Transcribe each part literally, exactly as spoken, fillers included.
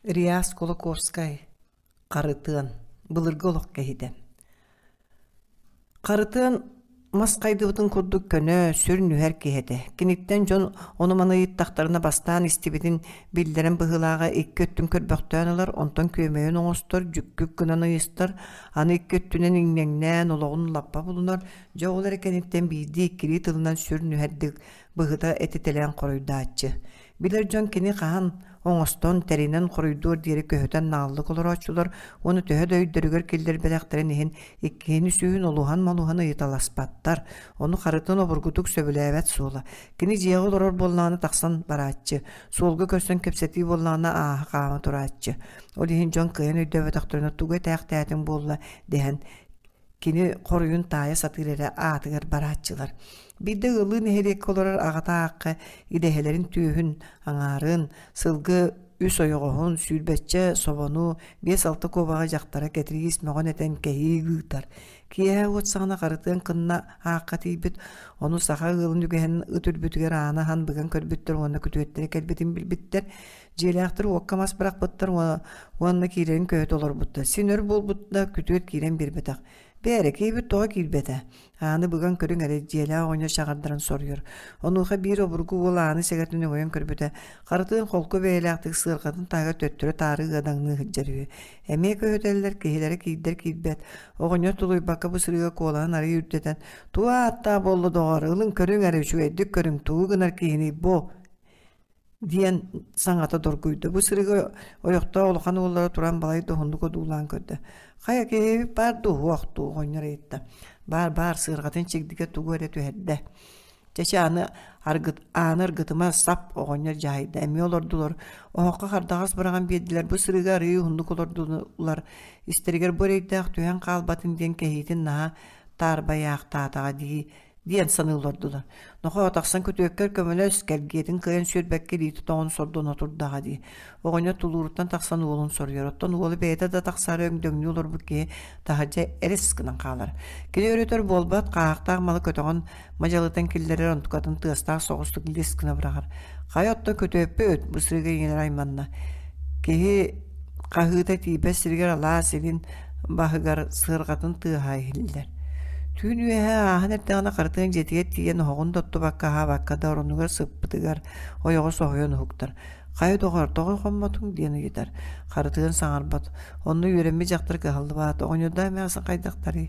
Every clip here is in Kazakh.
Риас Колоковскай қарытын былыргы олық кәйді. Қарытын масқайдыбытын күрдік көні сүрін үхәр кейді. Кенеттен жон оны маны иттақтарына бастан истебетін білдерін бұғылаға екі өттін көрбөқтен олар, онтан көмейін оңыстыр, жүккік күнін ұйыстыр, аны екі өттінен иңнеңнен олығын лаппа бұлынар, жоғылар кенеттен бейді кері тылынан сүрін үхәрдік бұғыда әтетелен қоройда атчы. Билер жон кені қахан оңостон тәринен қоройдуар дері көһөтен наллы колор очулар, оны төһө дөйдөрүгөр келдер беләктерен иһин иккени сүүн олухан малухан ыйталаспаттар. Оны қарытын обургутук сөбүләбәт суола. Кини жиягы олорор болланы тақсан бараатчы. Суолга көрсөн кепсети болланы ааха қаама тураатчы. Ол иһин жон кыйын өйдөбөт ақтырына тугай тәяқтәтин болла дehen кини қорuyun тая сатырere атыгар бараатчылар. Бидde ылы нехерек олорар ағата аққа идехелерин түйүхүн аңарын, сылгы үс ойоғуын сүйілбетче собону бес алты кобаға жақтара кетіргіз мәғон әтен кәйі ғытар. Кие отсағына қарытын қынна аққа тейбіт, оны сақа ғылын үгән үтүрбүтігер ана хан бұған көрбіттер, оны күтуеттері кәлбетін білбіттер, желяқтыр оққамас бірақ бұттар, оны кейлерін көйет олар бұтты. Сенөр бол бұтта күтует кейлен бербетақ. Бәрі кейбіт тоға келбеті. Аны бұған көрің әрі желя оңа шағардырын соруyor. Онуға бір обырғы ол аны сәгәртіні ойын көрбеті. Қарытын қолқы бәйләқтік сырқатын тағы төттірі тары ғадаңны ғыджарығы. Әме көйетелер кейлері кейдер кейбет. Оғыны тұлой бақы бұсырыға қолағын ары үрдетен. Туа атта болы доғар. Илын көрің әрі шуәйдік көрің туғынар кейіні бо. Диен саңата доргуйду. Бу сырыга оёкта олхан оллары туран балай дохунду кодулан көрдü. Кая кеби бар дуохту ойнар етті. Бар бар сыргатын чегдиге тугуре төһәддә. Чече аны аргыт аныр гытыма сап ойнар жайды. Эми олордулар. Оокка кардагас бараган бедилер бу сырыга рый хунду колордулар. Истергер борейдак төһән калбатын ден кehitин на тарбаяк татага ди диен санылордулар. Ноха атаксан көтөккөр көмөлөс келгетин кыйын сүрбәкке ди тутагын сордон отурдага ди. Огоня тулуруттан таксан уолун сорyor. Оттон уолу бейта да таксары өңдөңнү олор буке тахажа эрескинен калар. Келөрөтөр болбат каактаг малы көтөгөн мажалытан киллерер онтукатын тыастак согустук лискине брагар. Кайотто көтөппөт бусырыга еңер айманна. Кеһи кахыта тибе сиргер ала селин бахыгар сыргатын тыхайлер. Түүнүе ахнертагана картын жетиге тиген хогун дотту бакка ха бакка да орунугар сыппытыгар ойого сохойон хуктар. Кай догор того хоммотун диени гитар. Картын саңарбат. Онну үйренме жактыр калдыбат. Оңода эмесын кайдактары.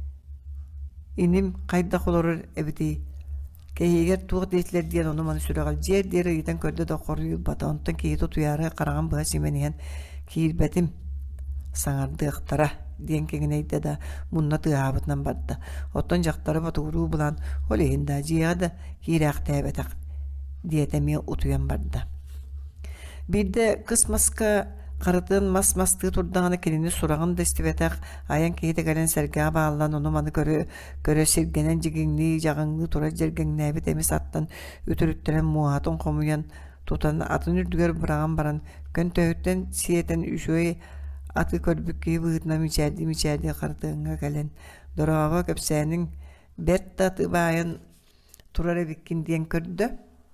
Иним кайда холорор эбити. Кейгер туг детлер диен ону маны сүрөгал жер дери гитен көрдө да корую бата. Онтон кейто туяры караган баа сименен кийилбетим саңардыктара. Диен кеңенейді да мұнна тыабытнан бадды. Оттон жақтары батуыру бұлан олейінда жияда кейрәқ тәбетақ диетеме ұтуян барды. Бірді қыс маска қарытын мас-масты тұрдағаны кенені сұрағын дестібетақ аян кейді кәлен сәрге бағалан оны маны көрі сергенен жегенні жағыңны тұра жергенні әбет әмес аттан үтіріттірен муатын қомуян тұтан атын үрдігер бұраған баран көн тәуіттен сиетен үшөй аты көрбүкке быытна мичади мичади картыңга кален дорога көпсәнең бетта тыбайын турары биккин диен көрдө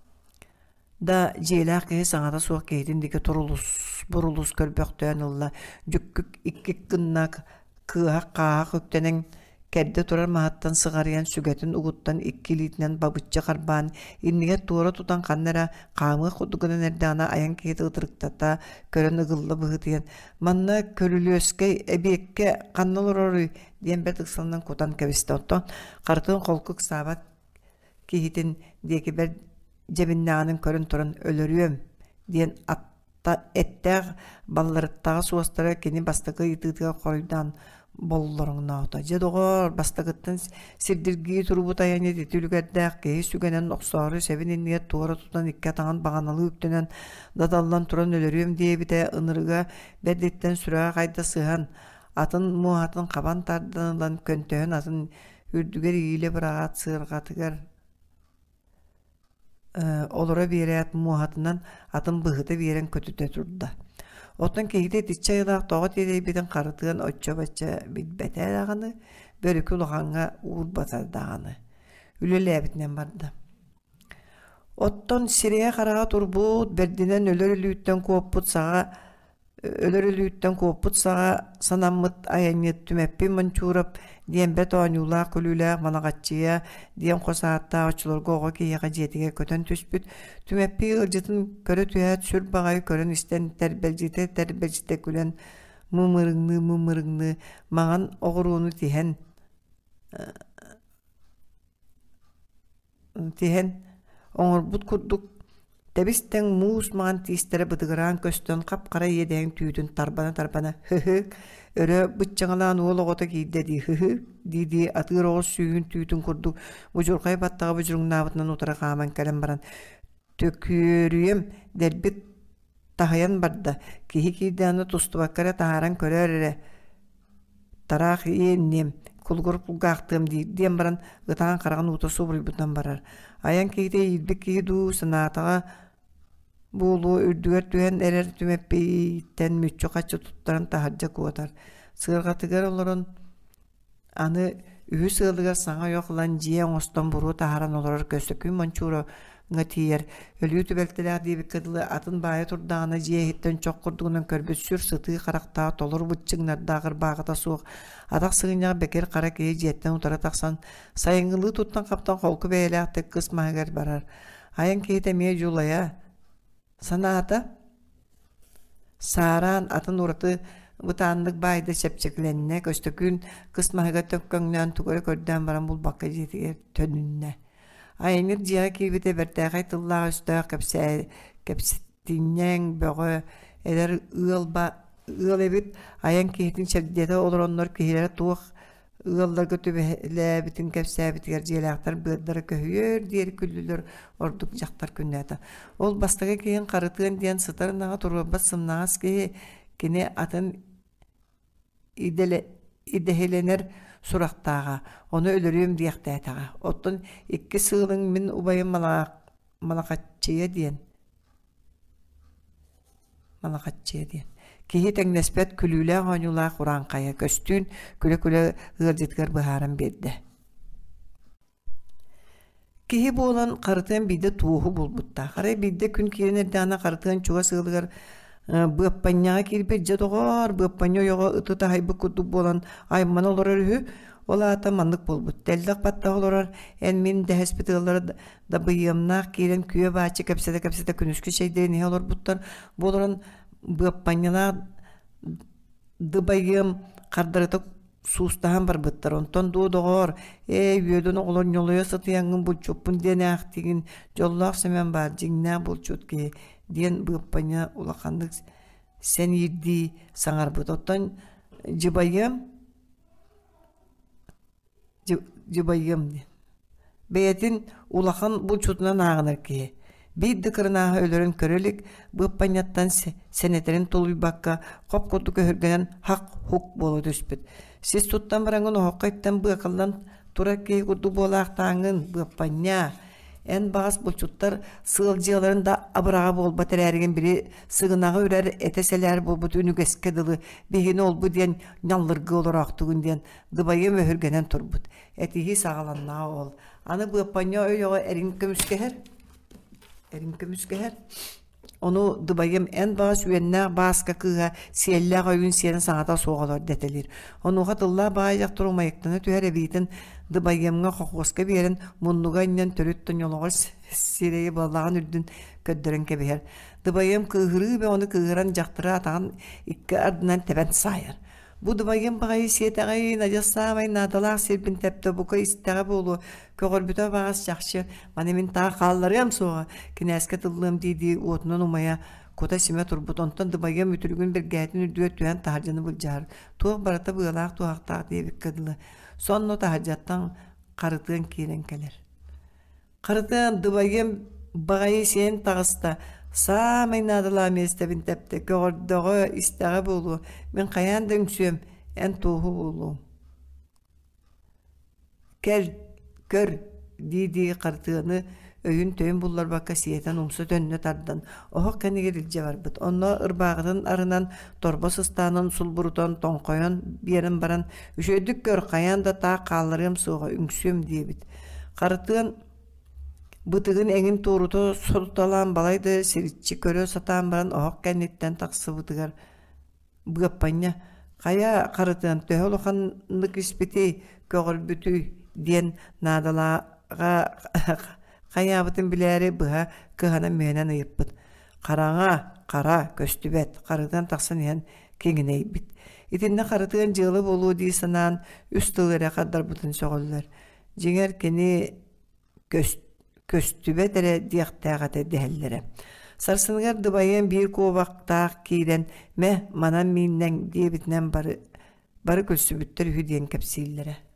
да жела ке саңада суак кейдин дике турулус бурулус көрбөктөн улла жүккүк икки кыннак кыа каа көктөнең кәдді турар махаттан сығариян сүгетін угуттан иккилитінен бабытчы қарбан, инниге тура тутан қаннара қамы құдығынан әрдана аян кейті ұтырықтата көрін ұғылы бұғытыян. Манна көрілі өскей әбекке қаннал ұрары ден бәт ұқсалынан құтан кәбісті оттан. Қартын қолқық сабат кейтін декі бәр жебіннағының көрін тұрын өліріем ден атта әттәғ балларыттағы суастары кені бастығы етігіға қорыйдан боллорыңна ота. Жедоғор бастағыттан сирдирги турбут аяне детүлүгәрдәк кей сүгенен оксары севинен ниет туара тутан икке таңан баганалы үктенен дадаллан туран өлөрүм диебите ынырыга бәддеттен сүрәгә кайда сыхан атын муатын кабан тардандан көнтөһөн атын үрдүгер ииле бирагат сыргатыгар олора берет муатынан атын быгыты берен көтүтө турда. Оттан кейде тичайылақ тоғы тедей бетін қарытығын отча-бача бітбәтәлағаны, бөрікі ұлғанға ұғыр батардағаны. Үлелі әбітінен барды. Оттан сирия қараға тұрбуд, бердінен өлөр үліттен көппұт саға Ölörülüytten koput sağa sanammıt ayaniyet tümeppi mançurap diyen bet oğanyula kulüle manağatçıya diyen kosaatta açılır goğu ki yağa jetige kötön tüspüt tümeppi ırcıtın körü tüyat sür bağayı körün isten terbelcite terbelcite gülen mımırınglı mımırınglı mağan oğruunu tihen tihen oğur but kurduk Debisten muus mağan tiistere bıdıgıran köstön kapkara yedeğin tüydün tarbana tarbana hıhı öre bıççaŋalan oğloğota giydedi hıhı didi atır oğuz süyün tüydün kurdu bucurkay battağı bucurun nabıtынан otara kaman kalem baran tökürüyem derbit tahayan barda kihi kiydana tustu bakkara taharan körere taraq yennem kulgur kulgaqtım diyen baran ıtağın qarağın utosu buruybutan barar ayan kiyde yidbik kiydu sanatağa Bulu ürdüger tühen erer tümepeyten mütçü kaçı tuttaran taharca kuvatar. Sığırgatıgar olurun anı ühü sığırlıgar sana yok lan jiyen ostan buru taharan olurur köstökün mançuru nga tiyer. Ölüyü tübelteler diye bir kıdılı atın baya turdağına jiye hitten çok kurduğundan körbet sür sıtığı karaktağı tolur bıççınglar dağır bağıta soğuk. Adak sığınyağı beker kara keye jiyetten utara taksan sayıngılığı tuttan kaptan kolku beyle tek kısmağıgar barar. Ayan keye temeye julaya Sanata Saran atın uğratı Butanlık bayda çepçeklenine köstökün kısmahıga tökköngnön tugara körden baran bul bakka jetiger tönünne. Aynır jiya kibite bertägay tıllağa üstöö kepsitinnen bögö eder ıılba ııl ebit ayan kihitin çepdete olur onlar kihilere tuğ ııllar götübele bitin kepsäbitiger jielaktar bıddara köhüyer diğer küllülөр orduk jaktar künnäta. Ol bastaga kiyin qarıtığın diyen sıtarınağa turba sımnağız ki kine atın idele idehelener suraqtağa onu ölürüyüm diyektätağa. Ottun iki sığılın min ubayın malaqatçıya diyen. Malaqatçıya diyen. Kihi tengnespet külüle oñula Qurankaya köstün küle-küle ığırjitgar bıharan berdi. Kihi bolan qarıtın bide tuğu bulbutta. Qaray bide kün kirenerdana qarıtın çuğa sığılgar bıppanyağa kirpejje doğar bıppanyo yoga ıtı tahaybı kutu bolan ayman olur örühü ola ata manlık bulbut. Teldaq batta olorar en min dehespitılları da bıyımnaq kiren küye bahçe kapsada kapsada künüşkü şeyde ne olur buttar bolaran bıppanyalar dıbayım qardarıta sustahan bar bıttar onton du doğar e yödün olon yoluya satıyanın bu çopun dene aktigin jollaq semen bar jingna bulçut ki diyen bıppanya ulaqandık sen yiddi saŋar bıt otton jibayım jibayım beyetin ulaqan bulçutuna nağınır ki bir dıkırınağı ölörün körelik bıppanyattan seneterin toluy bakka qop kodu köhürgenen haq huk bolu düspüt. Siz tuttan barangın oqayttan bıqıldan turakki kurdu bolaqtağın bıppanya en bağız bulçuttar sığılcıların da abırağı bol batır ergen biri sığınağı örer eteseler bol butu ünügeske dılı behini ol bu diyen nallırgı olur aqtığın diyen dıbayı möhürgenen turbut. Etihi sağalannağı ol. Anı bıppanya öyle erin kömüskeher erin kömüskeher onu dıbayım en bağız üyenne bağız kakığa siyelle koyun siyenin sağda soğalar detelir. Onu qatılla bağıyaq turmayıktığını tüher ebitin dıbayımga qoqoska berin munnuga innen törüttün yoluğar sireyi balağın ürdün köddürün kebeher. Dıbayım kıhırı ve onu kıhıran jaktırı atağın iki ardından teben sayar. Bu dıbayım bağıyı siyetağıyı najasamay nadalaq sirbin tepte buka isteği bolu köğürbüte bağız жақшы manemin tağı qallarıyam soğa kineske tıllığım deydi otunun umaya kota sime turbut ondan dıbayım ütülgün bir gәйтін ürdüye tüyen taharcanı bulcar. Tuğ barata bığalaq tuğaqtaq diye bikkadılı. Son o taharcattan qarıtığın kiren keler. Qarıtığın dıbayım bağıyı siyen tağısta Samay nadıla mestebin tepte köğürdöğü isteği bolu men qayan döngsüyem en tuğu bolu. Kel kör didi qartığını öyün töyün bullar bakka siyeten umsa dönne tardan. Oha kani gerilce var bıt. Onunla ırbağının arınan torba sıstanın sulburutan tonkoyan biyerin baran üşöydük gör qayan da ta qallarım soğa üngsüyem diye bit. Qartığın Bıtığın engin tuğrutu solutalan balaydı siritçi körü satan baran oğuk kennetten taqsı bıtıgar быаппанья кая карытын төһөлөханнык испити көгөрбүтү диен наадалаага каябытын билери быха кыһана менен ыйыппыт. Караңа кара көстүбет карыдан таксан ян кеңинейбит. Итинне карытын жылы болуу дии санаан үс тылыра каддар бутун соголлар. Жеңер кени көстүбет эре диактаагаты дехеллере. Сарсыныгар дыбайын бир кубактаак киирен ме манан миннен диебитинен бары бары көлсүбүттөр үһү диэн кепсииллере.